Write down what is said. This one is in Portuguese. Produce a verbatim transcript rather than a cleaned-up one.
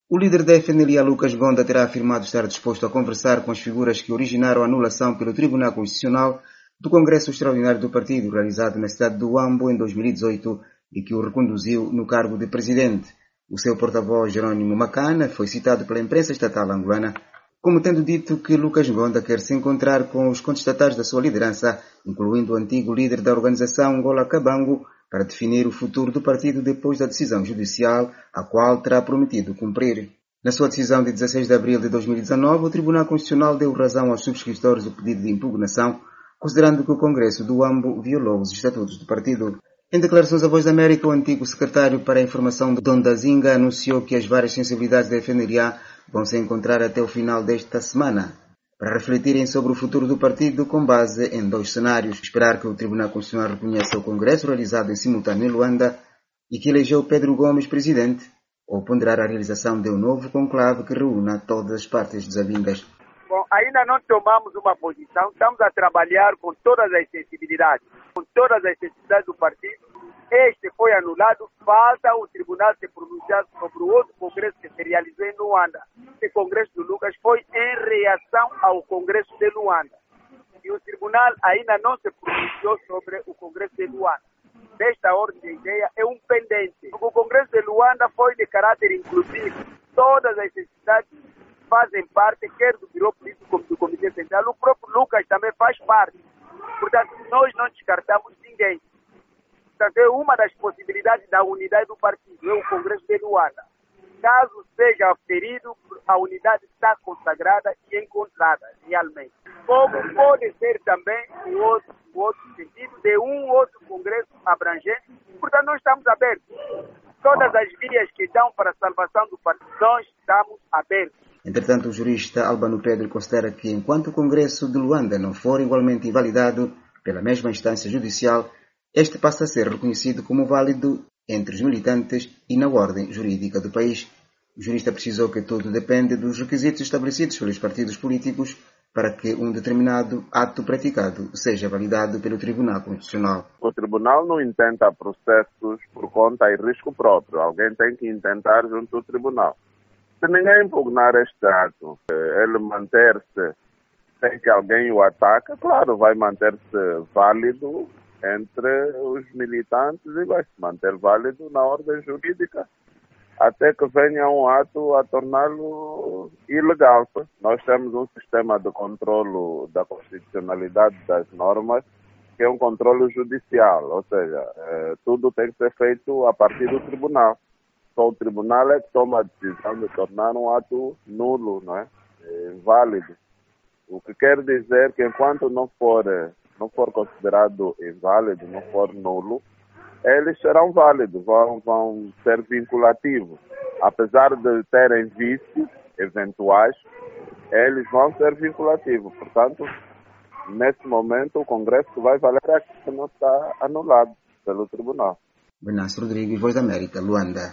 O líder da F N L A, Lucas Gonda, terá afirmado estar disposto a conversar com as figuras que originaram a anulação pelo Tribunal Constitucional do Congresso Extraordinário do Partido, realizado na cidade de Huambo em dois mil e dezoito, e que o reconduziu no cargo de presidente. O seu porta-voz, Jerônimo Macana, foi citado pela imprensa estatal angolana como tendo dito que Lucas Gonda quer se encontrar com os contestatários da sua liderança, incluindo o antigo líder da organização, Ngola Kabango, para definir o futuro do partido depois da decisão judicial, a qual terá prometido cumprir. Na sua decisão de dezasseis de abril de dois mil e dezanove, o Tribunal Constitucional deu razão aos subscritores do pedido de impugnação, considerando que o Congresso do Huambo violou os estatutos do partido. Em declarações à Voz da América, o antigo secretário para a Informação de Dom Dazinga anunciou que as várias sensibilidades da F N L A vão se encontrar até o final desta semana, para refletirem sobre o futuro do partido com base em dois cenários: esperar que o Tribunal Constitucional reconheça o Congresso realizado em simultâneo em Luanda e que elegeu Pedro Gomes presidente, ou ponderar a realização de um novo conclave que reúna todas as partes desavindas. Bom, ainda não tomamos uma posição, estamos a trabalhar com todas as sensibilidades, com todas as sensibilidades do partido. Este foi anulado, falta o tribunal se pronunciar sobre o outro congresso que se realizou em Luanda. Esse congresso do Lucas foi em reação ao congresso de Luanda. E o tribunal ainda não se pronunciou sobre o congresso de Luanda. Desta ordem de ideia é um pendente. O congresso de Luanda foi de caráter inclusivo. Todas as necessidades fazem parte, quer do Biro Político como do Comitê Central. O próprio Lucas também faz parte. Portanto, nós não descartamos ninguém. Portanto, é uma das possibilidades da unidade do partido, é o Congresso de Luanda. Caso seja ferido, a unidade está consagrada e encontrada, realmente. Como pode ser também o outro, o outro sentido de um outro Congresso abrangente. Portanto, nós estamos abertos. Todas as vias que dão para a salvação do partido, nós estamos abertos. Entretanto, o jurista Albano Pedro considera que, enquanto o Congresso de Luanda não for igualmente invalidado pela mesma instância judicial, este passa a ser reconhecido como válido entre os militantes e na ordem jurídica do país. O jurista precisou que tudo depende dos requisitos estabelecidos pelos partidos políticos para que um determinado ato praticado seja validado pelo Tribunal Constitucional. O Tribunal não intenta processos por conta e risco próprio. Alguém tem que intentar junto ao Tribunal. Se ninguém impugnar este ato, ele manter-se sem que alguém o ataque, claro, vai manter-se válido entre os militantes e vai se manter válido na ordem jurídica até que venha um ato a torná-lo ilegal. Nós temos um sistema de controlo da constitucionalidade das normas que é um controlo judicial, ou seja, eh, tudo tem que ser feito a partir do tribunal. Só o tribunal é que toma a decisão de tornar um ato nulo, não é? É válido. O que quer dizer que enquanto não for, não for considerado inválido, não for nulo, eles serão válidos, vão, vão ser vinculativos. Apesar de terem vícios eventuais, eles vão ser vinculativos. Portanto, nesse momento, o Congresso vai valer é que não está anulado pelo Tribunal. Venâncio Rodrigues, Voz da América, Luanda.